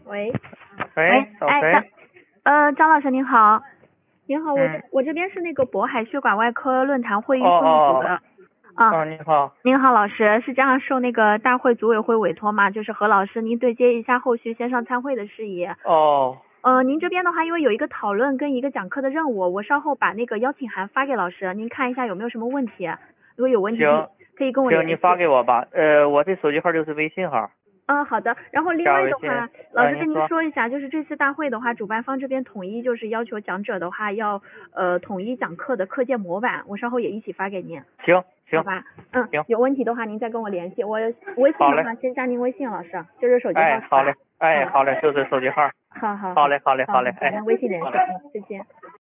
喂， 找哎， 谁？ 张老师您好，您好， 嗯我这边是那个渤海血管外科论坛会议哦副议组的。 你好。 您好，老师，是这样，受那个大会组委会委托嘛，就是和老师您对接一下后续线上参会的事宜。 哦， 您这边的话，因为有一个讨论跟一个讲课的任务，我稍后把那个邀请函发给老师，您看一下有没有什么问题，如果有问题行可以跟我联行， 系。 你发给我吧。我这手机号就是微信号。 好的。然后另加微信。 外的话，老师跟您您说说一下，就是这次大会的话，主办方这边统一就是要求讲者的话要统一讲课的课件模板，我稍后也一起发给您。 行行好吧。 行， 有问题的话您再跟我联系，我微信的话先加您微信，老师，就是手机号。 好嘞，好嘞，就是手机号。 好。 好嘞， 那微信联系。再见。